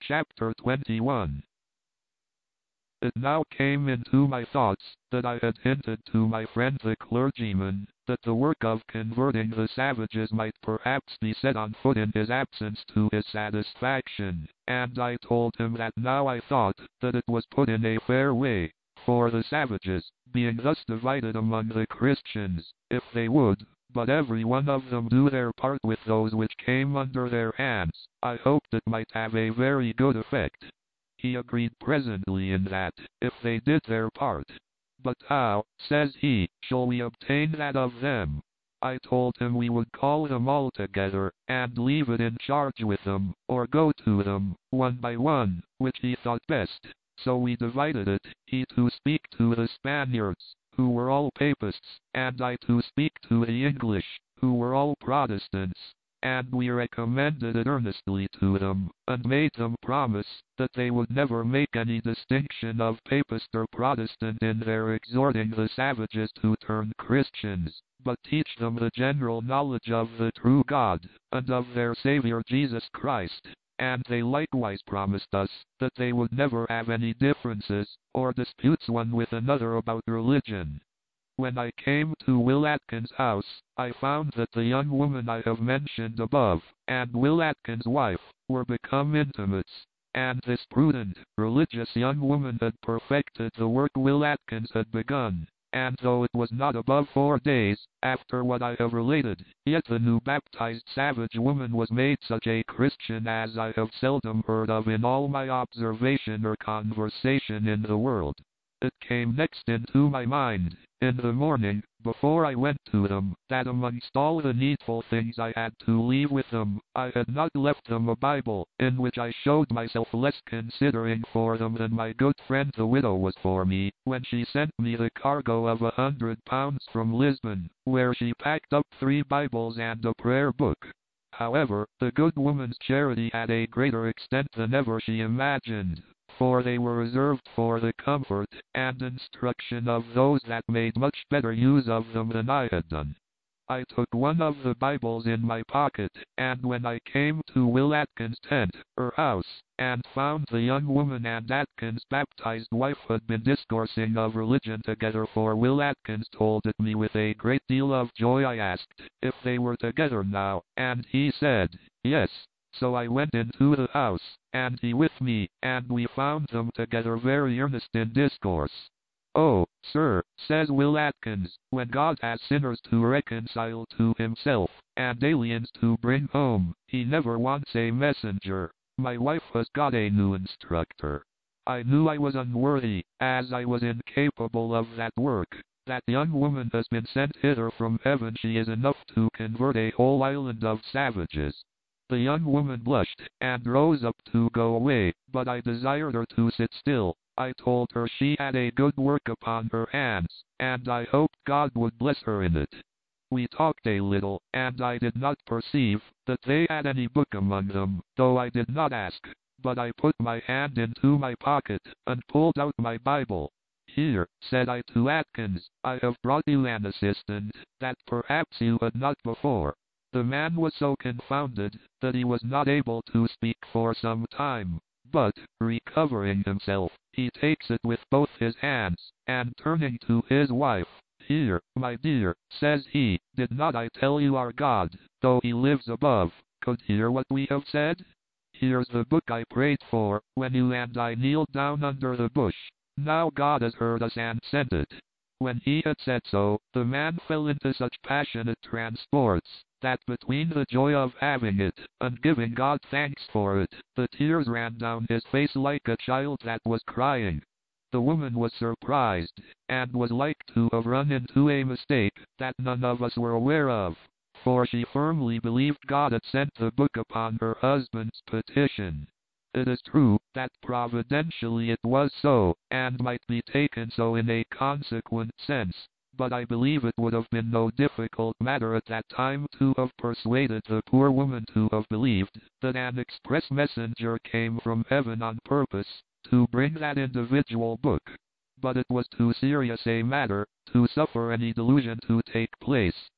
Chapter 21. It now came into my thoughts that I had hinted to my friend the clergyman that the work of converting the savages might perhaps be set on foot in his absence to his satisfaction, and I told him that now I thought that it was put in a fair way, for the savages, being thus divided among the Christians, if they would but every one of them do their part with those which came under their hands, I hoped it might have a very good effect. He agreed presently in that, if they did their part. But how, says he, shall we obtain that of them? I told him we would call them all together, and leave it in charge with them, or go to them, one by one, which he thought best. So we divided it, he to speak to the Spaniards, who were all Papists, and I to speak to the English, who were all Protestants. And we recommended it earnestly to them, and made them promise that they would never make any distinction of Papist or Protestant in their exhorting the savages to turn Christians, but teach them the general knowledge of the true God, and of their Savior Jesus Christ. And they likewise promised us that they would never have any differences, or disputes one with another about religion. When I came to Will Atkins' house, I found that the young woman I have mentioned above, and Will Atkins' wife, were become intimates, and this prudent, religious young woman had perfected the work Will Atkins had begun, and though it was not above 4 days, after what I have related, yet the new baptized savage woman was made such a Christian as I have seldom heard of in all my observation or conversation in the world. It came next into my mind, in the morning, before I went to them, that amongst all the needful things I had to leave with them, I had not left them a Bible, in which I showed myself less considering for them than my good friend the widow was for me, when she sent me the cargo of £100 from Lisbon, where she packed up 3 Bibles and a prayer book. However, the good woman's charity had a greater extent than ever she imagined, for they were reserved for the comfort and instruction of those that made much better use of them than I had done. I took one of the Bibles in my pocket, and when I came to Will Atkins' tent, or house, and found the young woman and Atkins' baptized wife had been discoursing of religion together, for Will Atkins told it me with a great deal of joy, I asked if they were together now, and he said, yes. So I went into the house, and he with me, and we found them together very earnest in discourse. Oh, sir, says Will Atkins, when God has sinners to reconcile to himself, and aliens to bring home, he never wants a messenger. My wife has got a new instructor. I knew I was unworthy, as I was incapable of that work. That young woman has been sent hither from heaven. She is enough to convert a whole island of savages. The young woman blushed, and rose up to go away, but I desired her to sit still. I told her she had a good work upon her hands, and I hoped God would bless her in it. We talked a little, and I did not perceive that they had any book among them, though I did not ask, but I put my hand into my pocket, and pulled out my Bible. Here, said I to Atkins, I have brought you an assistant, that perhaps you had not before. The man was so confounded that he was not able to speak for some time, but, recovering himself, he takes it with both his hands, and turning to his wife, here, my dear, says he, did not I tell you our God, though he lives above, could hear what we have said? Here's the book I prayed for, when you and I kneeled down under the bush. Now God has heard us and sent it. When he had said so, the man fell into such passionate transports, that between the joy of having it, and giving God thanks for it, the tears ran down his face like a child that was crying. The woman was surprised, and was like to have run into a mistake that none of us were aware of, for she firmly believed God had sent the book upon her husband's petition. It is true that providentially it was so, and might be taken so in a consequent sense, but I believe it would have been no difficult matter at that time to have persuaded the poor woman to have believed that an express messenger came from heaven on purpose to bring that individual book. But it was too serious a matter to suffer any delusion to take place,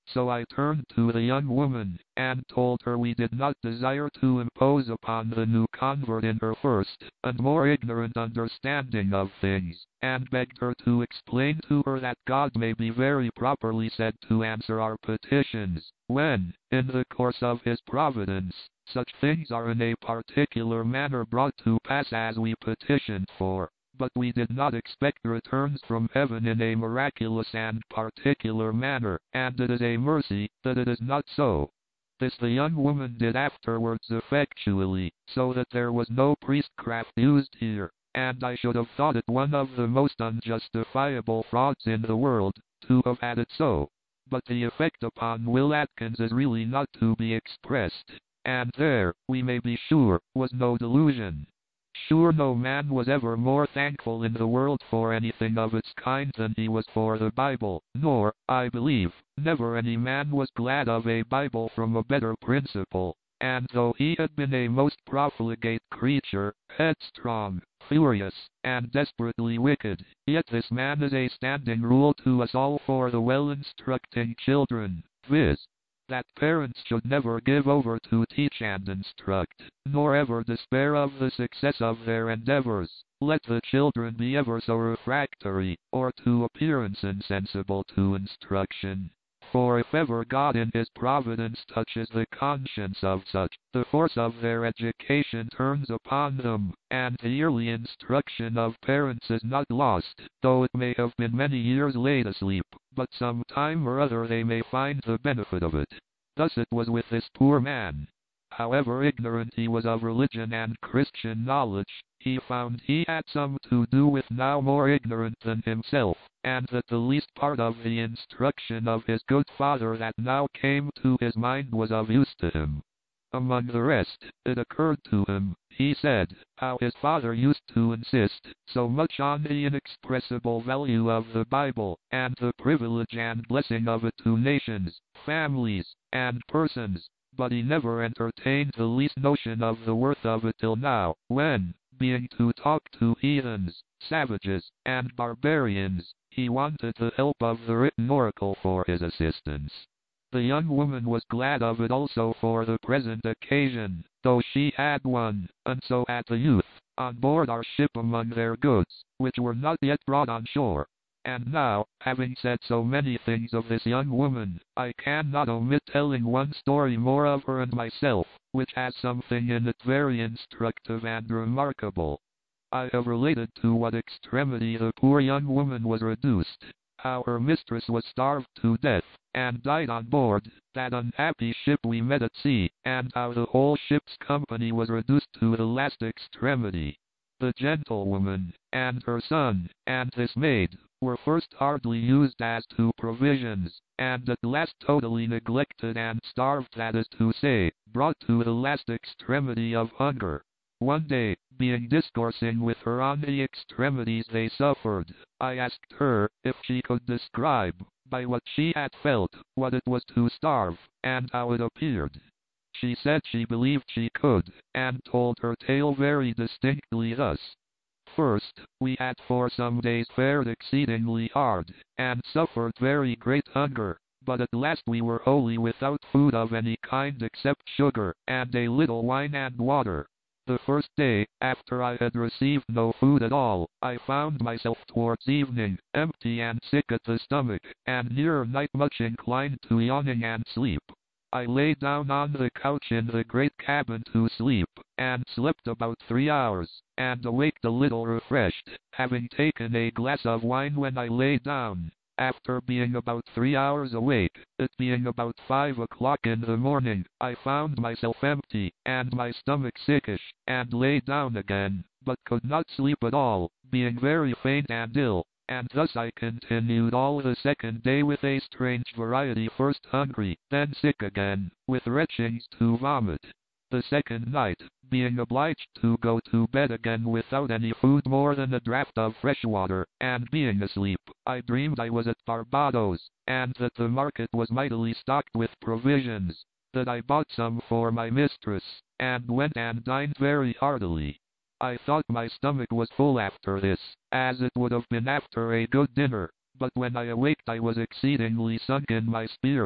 So I turned to the young woman, and told her we did not desire to impose upon the new convert in her first, and more ignorant understanding of things, and begged her to explain to her that God may be very properly said to answer our petitions, when, in the course of His providence, such things are in a particular manner brought to pass as we petitioned for. But we did not expect returns from heaven in a miraculous and particular manner, and it is a mercy that it is not so. This the young woman did afterwards effectually, so that there was no priestcraft used here, and I should have thought it one of the most unjustifiable frauds in the world, to have had it so. But the effect upon Will Atkins is really not to be expressed, and there, we may be sure, was no delusion. Sure no man was ever more thankful in the world for anything of its kind than he was for the Bible, nor, I believe, never any man was glad of a Bible from a better principle, and though he had been a most profligate creature, headstrong, furious, and desperately wicked, yet this man is a standing rule to us all for the well-instructing children, viz., that parents should never give over to teach and instruct, nor ever despair of the success of their endeavors, let the children be ever so refractory, or to appearance insensible to instruction. For if ever God in His providence touches the conscience of such, the force of their education turns upon them, and the yearly instruction of parents is not lost, though it may have been many years laid asleep, but some time or other they may find the benefit of it. Thus it was with this poor man. However ignorant he was of religion and Christian knowledge, he found he had some to do with now more ignorant than himself, and that the least part of the instruction of his good father that now came to his mind was of use to him. Among the rest, it occurred to him, he said, how his father used to insist so much on the inexpressible value of the Bible, and the privilege and blessing of it to nations, families, and persons, but he never entertained the least notion of the worth of it till now, when, being to talk to heathens, savages, and barbarians, he wanted the help of the written oracle for his assistance. The young woman was glad of it also for the present occasion, though she had one, and so had the youth, on board our ship among their goods, which were not yet brought on shore. And now, having said so many things of this young woman, I cannot omit telling one story more of her and myself, which has something in it very instructive and remarkable. I have related to what extremity the poor young woman was reduced, how her mistress was starved to death, and died on board that unhappy ship we met at sea, and how the whole ship's company was reduced to the last extremity. The gentlewoman, and her son, and this maid, were first hardly used as to provisions, and at last totally neglected and starved, that is to say, brought to the last extremity of hunger. One day, being discoursing with her on the extremities they suffered, I asked her if she could describe, by what she had felt, what it was to starve, and how it appeared. She said she believed she could, and told her tale very distinctly thus. First, we had for some days fared exceedingly hard, and suffered very great hunger, but at last we were wholly without food of any kind except sugar, and a little wine and water. The first day, after I had received no food at all, I found myself towards evening, empty and sick at the stomach, and near night much inclined to yawning and sleep. I lay down on the couch in the great cabin to sleep, and slept about 3 hours, and awaked a little refreshed, having taken a glass of wine when I lay down. After being about 3 hours awake, it being about 5 o'clock in the morning, I found myself empty, and my stomach sickish, and lay down again, but could not sleep at all, being very faint and ill, and thus I continued all the second day with a strange variety, first hungry, then sick again, with retchings to vomit. The second night, being obliged to go to bed again without any food more than a draught of fresh water, and being asleep, I dreamed I was at Barbados, and that the market was mightily stocked with provisions, that I bought some for my mistress, and went and dined very heartily. I thought my stomach was full after this, as it would have been after a good dinner, but when I awaked I was exceedingly sunk in my spirits,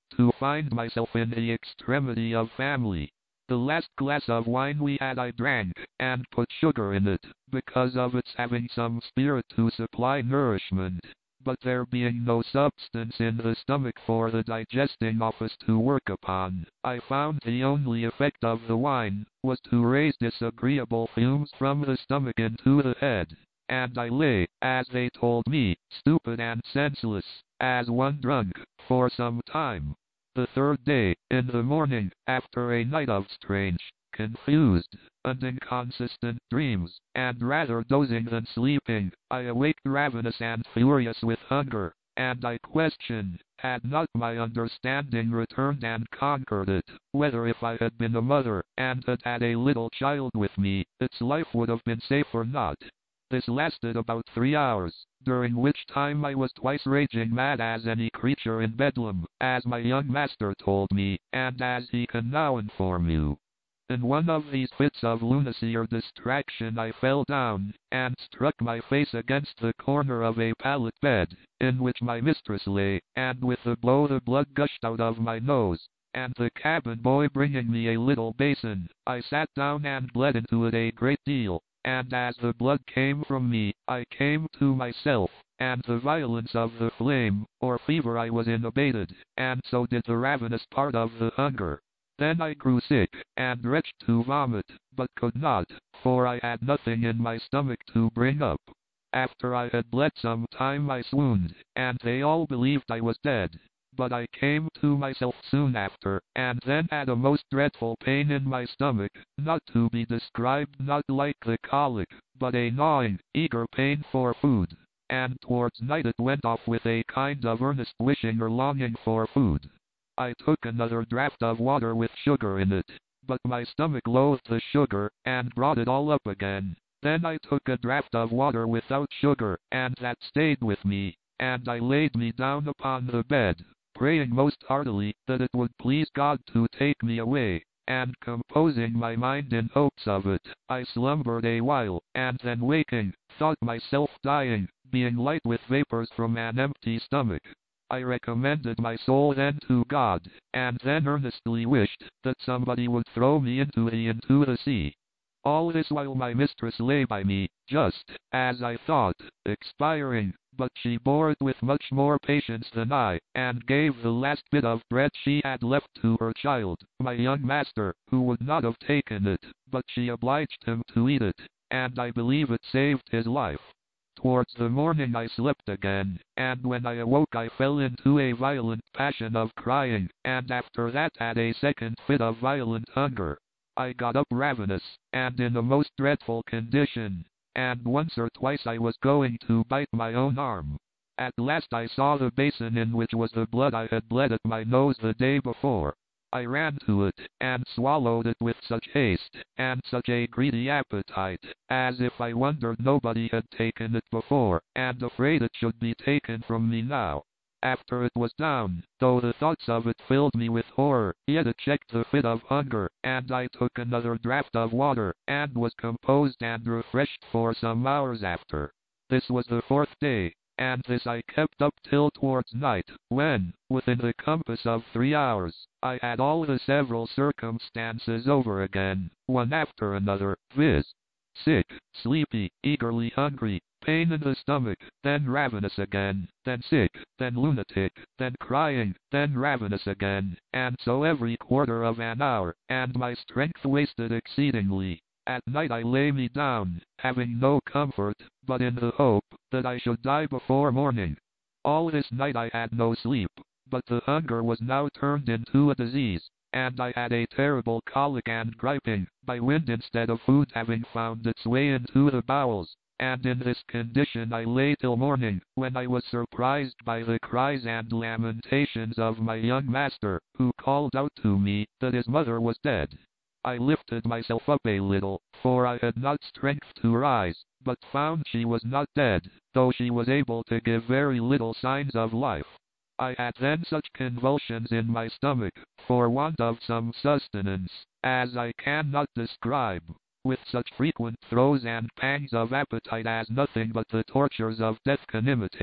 to find myself in the extremity of family. The last glass of wine we had I drank, and put sugar in it, because of its having some spirit to supply nourishment. But there being no substance in the stomach for the digesting office to work upon, I found the only effect of the wine was to raise disagreeable fumes from the stomach into the head, and I lay, as they told me, stupid and senseless, as one drunk, for some time. The third day, in the morning, after a night of strange, confused, and inconsistent dreams, and rather dozing than sleeping, I awaked ravenous and furious with hunger, and I questioned, had not my understanding returned and conquered it, whether if I had been a mother, and had had a little child with me, its life would have been safe or not. This lasted about 3 hours, during which time I was twice raging mad as any creature in Bedlam, as my young master told me, and as he can now inform you. In one of these fits of lunacy or distraction I fell down, and struck my face against the corner of a pallet bed, in which my mistress lay, and with the blow the blood gushed out of my nose, and the cabin boy bringing me a little basin, I sat down and bled into it a great deal, and as the blood came from me, I came to myself, and the violence of the flame, or fever I was in abated, and so did the ravenous part of the hunger. Then I grew sick, and retched to vomit, but could not, for I had nothing in my stomach to bring up. After I had bled some time I swooned, and they all believed I was dead. But I came to myself soon after, and then had a most dreadful pain in my stomach, not to be described, not like the colic, but a gnawing, eager pain for food, and towards night it went off with a kind of earnest wishing or longing for food. I took another draught of water with sugar in it, but my stomach loathed the sugar, and brought it all up again. Then I took a draught of water without sugar, and that stayed with me, and I laid me down upon the bed, praying most heartily that it would please God to take me away, and composing my mind in hopes of it, I slumbered a while, and then waking, thought myself dying, being light with vapors from an empty stomach. I recommended my soul then to God, and then earnestly wished that somebody would throw me into the sea. All this while my mistress lay by me, just, as I thought, expiring, but she bore it with much more patience than I, and gave the last bit of bread she had left to her child, my young master, who would not have taken it, but she obliged him to eat it, and I believe it saved his life. Towards the morning I slept again, and when I awoke I fell into a violent passion of crying, and after that had a second fit of violent hunger. I got up ravenous, and in a most dreadful condition, and once or twice I was going to bite my own arm. At last I saw the basin in which was the blood I had bled at my nose the day before. I ran to it, and swallowed it with such haste, and such a greedy appetite, as if I wondered nobody had taken it before, and afraid it should be taken from me now. After it was down, though the thoughts of it filled me with horror, yet it checked the fit of hunger, and I took another draught of water, and was composed and refreshed for some hours after. This was the 4th day, and this I kept up till towards night, when, within the compass of 3 hours, I had all the several circumstances over again, one after another, viz. Sick, sleepy, eagerly hungry, pain in the stomach, then ravenous again, then sick, then lunatic, then crying, then ravenous again, and so every quarter of an hour, and my strength wasted exceedingly. At night I lay me down, having no comfort, but in the hope that I should die before morning. All this night I had no sleep, but the hunger was now turned into a disease, and I had a terrible colic and griping, by wind instead of food having found its way into the bowels, and in this condition I lay till morning, when I was surprised by the cries and lamentations of my young master, who called out to me that his mother was dead. I lifted myself up a little, for I had not strength to rise, but found she was not dead, though she was able to give very little signs of life. I had then such convulsions in my stomach, for want of some sustenance, as I cannot describe, with such frequent throes and pangs of appetite as nothing but the tortures of death can imitate,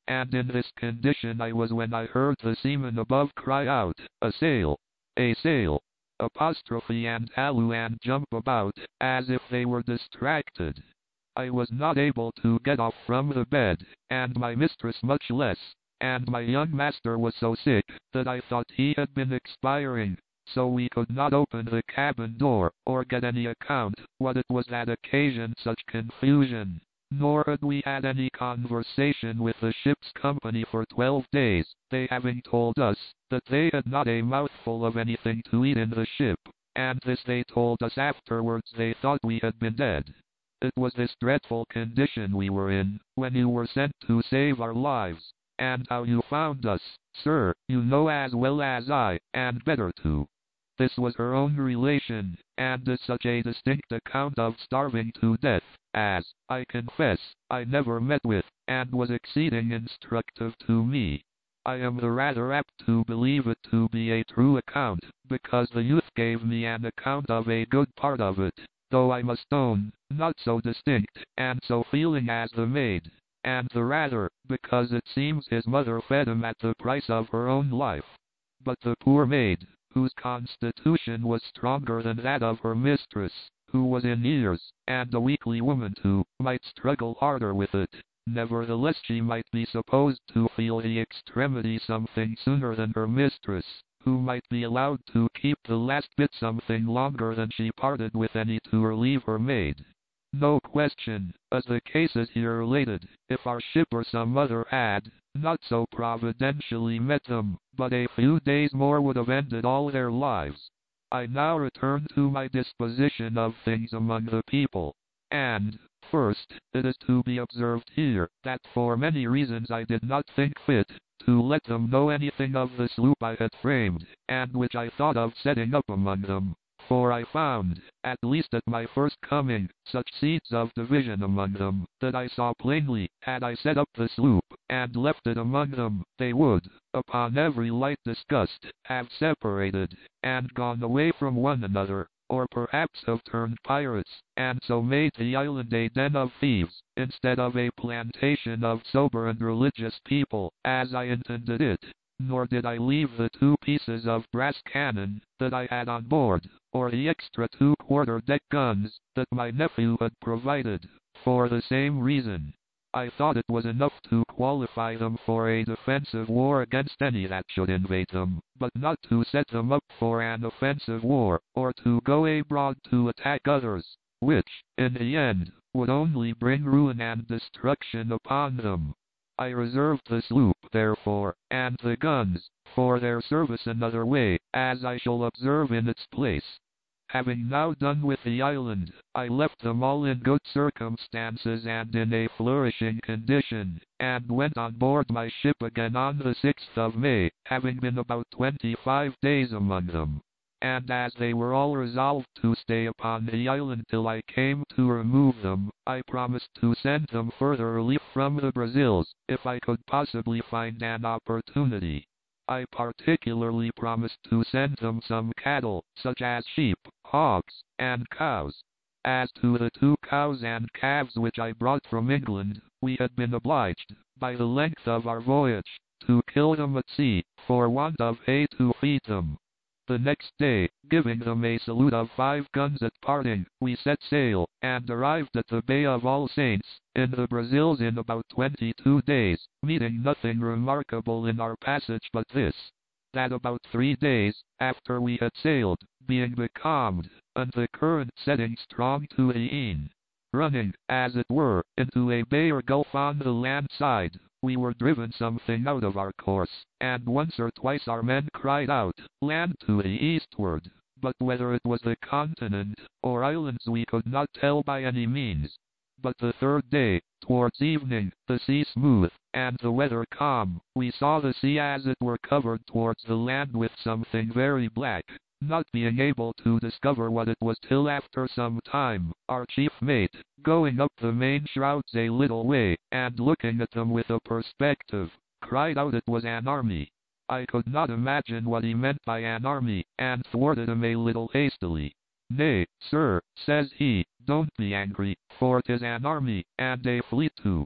and in this condition I was when I heard the seamen above cry out, "A sail! A sail!" apostrophe and halloo and jump about, as if they were distracted. I was not able to get off from the bed, and my mistress much less, and my young master was so sick, that I thought he had been expiring, so we could not open the cabin door, or get any account what it was that occasioned such confusion. Nor had we had any conversation with the ship's company for 12 days, they having told us, that they had not a mouthful of anything to eat in the ship, and this they told us afterwards they thought we had been dead. It was this dreadful condition we were in, when you were sent to save our lives, and how you found us, sir, you know as well as I, and better too. This was her own relation, and is such a distinct account of starving to death, as, I confess, I never met with, and was exceeding instructive to me. I am the rather apt to believe it to be a true account, because the youth gave me an account of a good part of it, though I must own, not so distinct, and so feeling as the maid, and the rather, because it seems his mother fed him at the price of her own life. But the poor maid, whose constitution was stronger than that of her mistress, who was in years, and a weakly woman too, might struggle harder with it. Nevertheless she might be supposed to feel the extremity something sooner than her mistress, who might be allowed to keep the last bit something longer than she parted with any to relieve her maid. No question, as the case is here related, if our ship or some other had, not so providentially met them, but a few days more would have ended all their lives. I now return to my disposition of things among the people, and, first, it is to be observed here, that for many reasons I did not think fit to let them know anything of the sloop I had framed, and which I thought of setting up among them. For I found, at least at my first coming, such seeds of division among them, that I saw plainly, had I set up the sloop, and left it among them, they would, upon every light discussed, have separated, and gone away from one another, or perhaps have turned pirates, and so made the island a den of thieves, instead of a plantation of sober and religious people, as I intended it. Nor did I leave the 2 pieces of brass cannon that I had on board, or the extra 2 quarter-deck guns that my nephew had provided, for the same reason. I thought it was enough to qualify them for a defensive war against any that should invade them, but not to set them up for an offensive war, or to go abroad to attack others, which, in the end, would only bring ruin and destruction upon them. I reserved the sloop, therefore, and the guns, for their service another way, as I shall observe in its place. Having now done with the island, I left them all in good circumstances and in a flourishing condition, and went on board my ship again on the 6th of May, having been about 25 days among them. And as they were all resolved to stay upon the island till I came to remove them, I promised to send them further relief from the Brazils, if I could possibly find an opportunity. I particularly promised to send them some cattle, such as sheep, hogs, and cows. As to the 2 cows and calves which I brought from England, we had been obliged, by the length of our voyage, to kill them at sea, for want of hay to feed them. The next day, giving them a salute of 5 guns at parting, we set sail, and arrived at the Bay of All Saints, in the Brazils in about 22 days, meeting nothing remarkable in our passage but this, that about 3 days, after we had sailed, being becalmed, and the current setting strong to the east, running, as it were, into a bay or gulf on the land side, we were driven something out of our course, and once or twice our men cried out, "Land to the eastward," but whether it was the continent, or islands we could not tell by any means. But the 3rd day, towards evening, the sea smooth, and the weather calm, we saw the sea as it were covered towards the land with something very black. Not being able to discover what it was till after some time, our chief mate, going up the main shrouds a little way, and looking at them with a perspective, cried out it was an army. I could not imagine what he meant by an army, and thwarted him a little hastily. "Nay, sir," says he, "don't be angry, for 'tis an army, and a fleet too."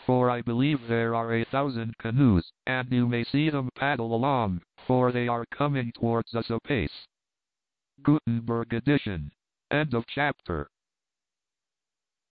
for I believe there are 1,000 canoes, and you may see them paddle along, for they are coming towards us apace. Gutenberg edition. End of chapter.